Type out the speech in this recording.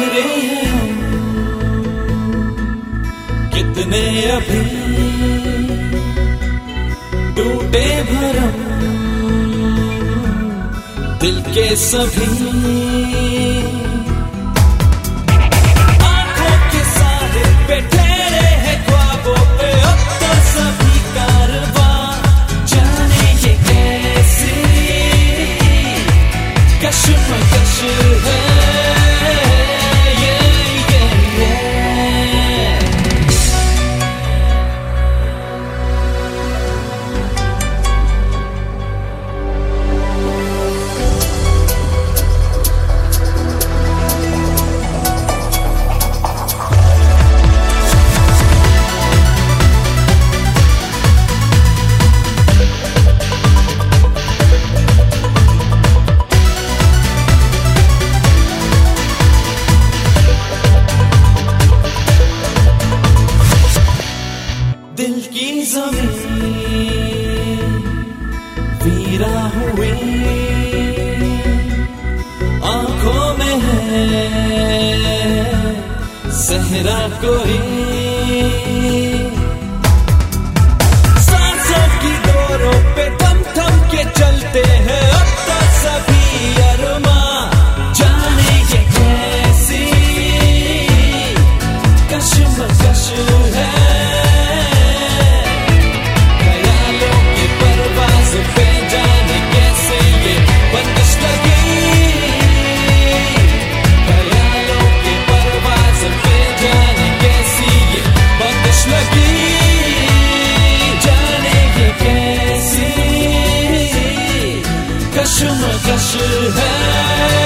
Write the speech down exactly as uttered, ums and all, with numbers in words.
बिखरे हैं हम, कितने अभी टूटे भरम दिल के सभी। आंखों के साहिल पे ठहरे हैं ख्वाबों पे अब तो सभी कारवां, जाने ये कैसी कश्मकश है। दिल की ज़मीन वीरा हुई, आंखों में है सहरा कोई, सांसों की डोरों पे थम थम के चलते हैं अब तो सभी अरमां, जाने ये कैसी कश्मकश है। कश्मकश है।